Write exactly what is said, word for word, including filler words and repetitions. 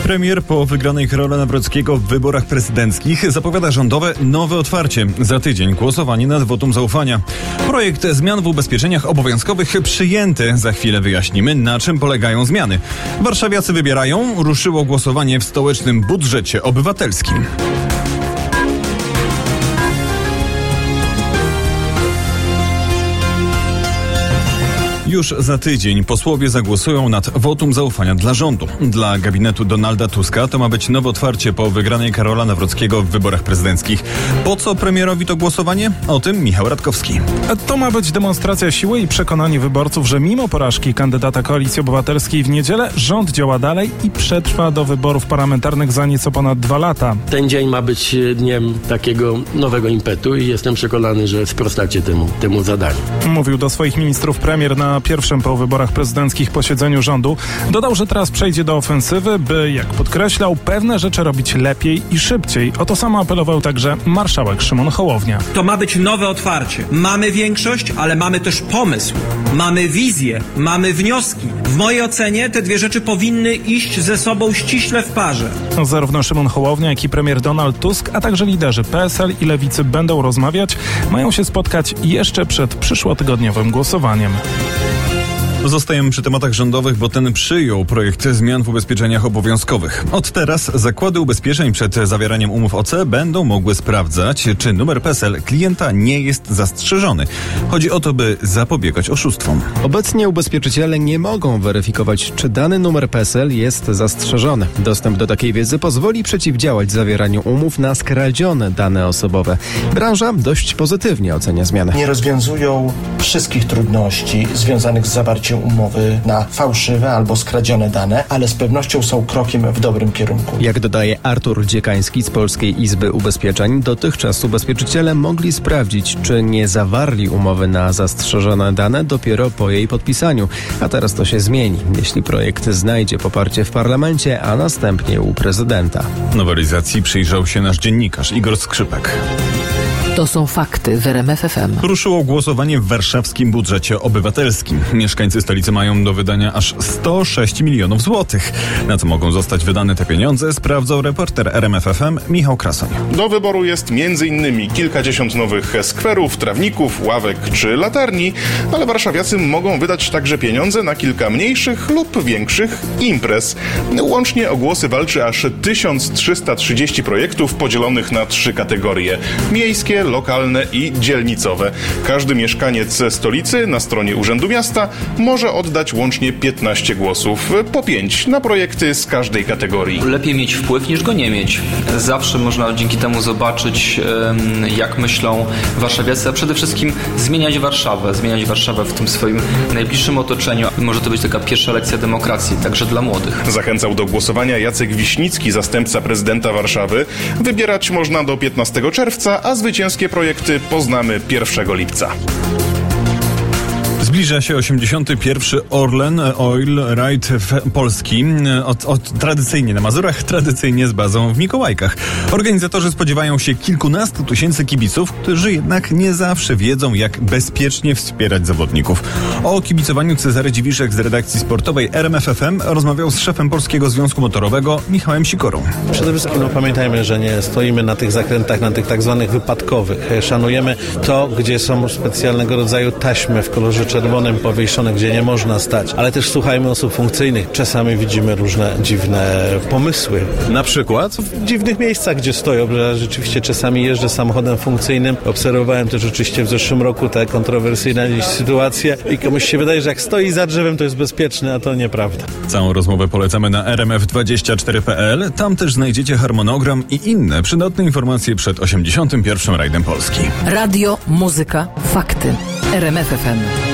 Premier po wygranej Karola Nawrockiego w wyborach prezydenckich zapowiada rządowe nowe otwarcie. Za tydzień głosowanie nad wotum zaufania. Projekt zmian w ubezpieczeniach obowiązkowych przyjęty. Za chwilę wyjaśnimy, na czym polegają zmiany. Warszawiacy wybierają. Ruszyło głosowanie w stołecznym budżecie obywatelskim. Już za tydzień posłowie zagłosują nad wotum zaufania dla rządu. Dla gabinetu Donalda Tuska to ma być nowe otwarcie po wygranej Karola Nawrockiego w wyborach prezydenckich. Po co premierowi to głosowanie? O tym Michał Radkowski. To ma być demonstracja siły i przekonanie wyborców, że mimo porażki kandydata Koalicji Obywatelskiej w niedzielę rząd działa dalej i przetrwa do wyborów parlamentarnych za nieco ponad dwa lata. Ten dzień ma być dniem takiego nowego impetu i jestem przekonany, że sprostacie temu, temu zadaniu. Mówił do swoich ministrów premier na pierwszym po wyborach prezydenckich posiedzeniu rządu. Dodał, że teraz przejdzie do ofensywy, by, jak podkreślał, pewne rzeczy robić lepiej i szybciej. O to samo apelował także marszałek Szymon Hołownia. To ma być nowe otwarcie. Mamy większość, ale mamy też pomysł. Mamy wizję, mamy wnioski. W mojej ocenie te dwie rzeczy powinny iść ze sobą ściśle w parze. Zarówno Szymon Hołownia, jak i premier Donald Tusk, a także liderzy P S L i Lewicy będą rozmawiać. Mają się spotkać jeszcze przed przyszłotygodniowym głosowaniem. Zostajemy przy tematach rządowych, bo ten przyjął projekt zmian w ubezpieczeniach obowiązkowych. Od teraz zakłady ubezpieczeń przed zawieraniem umów O C będą mogły sprawdzać, czy numer P E S L klienta nie jest zastrzeżony. Chodzi o to, by zapobiegać oszustwom. Obecnie ubezpieczyciele nie mogą weryfikować, czy dany numer P E S L jest zastrzeżony. Dostęp do takiej wiedzy pozwoli przeciwdziałać zawieraniu umów na skradzione dane osobowe. Branża dość pozytywnie ocenia zmiany. Nie rozwiązują wszystkich trudności związanych z zawarciem umowy na fałszywe albo skradzione dane, ale z pewnością są krokiem w dobrym kierunku. Jak dodaje Artur Dziekański z Polskiej Izby Ubezpieczeń, dotychczas ubezpieczyciele mogli sprawdzić, czy nie zawarli umowy na zastrzeżone dane dopiero po jej podpisaniu. A teraz to się zmieni, jeśli projekt znajdzie poparcie w parlamencie, a następnie u prezydenta. Nowelizacji przyjrzał się nasz dziennikarz Igor Skrzypek. To są fakty w R M F F M. Ruszyło głosowanie w warszawskim budżecie obywatelskim. Mieszkańcy stolicy mają do wydania aż sto sześć milionów złotych. Na co mogą zostać wydane te pieniądze, sprawdzał reporter R M F F M Michał Krasoń. Do wyboru jest między innymi kilkadziesiąt nowych skwerów, trawników, ławek czy latarni, ale warszawiacy mogą wydać także pieniądze na kilka mniejszych lub większych imprez. Łącznie o głosy walczy aż tysiąc trzysta trzydzieści projektów podzielonych na trzy kategorie: miejskie, lokalne i dzielnicowe. Każdy mieszkaniec stolicy na stronie Urzędu Miasta może oddać łącznie piętnaście głosów, po pięć na projekty z każdej kategorii. Lepiej mieć wpływ niż go nie mieć. Zawsze można dzięki temu zobaczyć, jak myślą warszawiacy, a przede wszystkim zmieniać Warszawę, zmieniać Warszawę w tym swoim najbliższym otoczeniu. Może to być taka pierwsza lekcja demokracji, także dla młodych. Zachęcał do głosowania Jacek Wiśnicki, zastępca prezydenta Warszawy. Wybierać można do piętnastego czerwca, a zwycięskie projekty poznamy pierwszego lipca. Zbliża się osiemdziesiąty pierwszy Orlen Oil Ride w Polski. Od, od, tradycyjnie na Mazurach, tradycyjnie z bazą w Mikołajkach. Organizatorzy spodziewają się kilkunastu tysięcy kibiców, którzy jednak nie zawsze wiedzą, jak bezpiecznie wspierać zawodników. O kibicowaniu Cezary Dziwiszek z redakcji sportowej R M F F M rozmawiał z szefem Polskiego Związku Motorowego Michałem Sikorą. Przede wszystkim no, pamiętajmy, że nie stoimy na tych zakrętach, na tych tak zwanych wypadkowych. Szanujemy to, gdzie są specjalnego rodzaju taśmy w kolorze czerwonym powieszone, gdzie nie można stać. Ale też słuchajmy osób funkcyjnych. Czasami widzimy różne dziwne pomysły. Na przykład w dziwnych miejscach, gdzie stoją. Ja rzeczywiście czasami jeżdżę samochodem funkcyjnym. Obserwowałem też oczywiście w zeszłym roku te kontrowersyjne sytuacje i komuś się wydaje, że jak stoi za drzewem, to jest bezpieczne, a to nieprawda. Całą rozmowę polecamy na r m f dwadzieścia cztery kropka p l. Tam też znajdziecie harmonogram i inne przydatne informacje przed osiemdziesiątym pierwszym rajdem Polski. Radio, muzyka, fakty. R M F F M.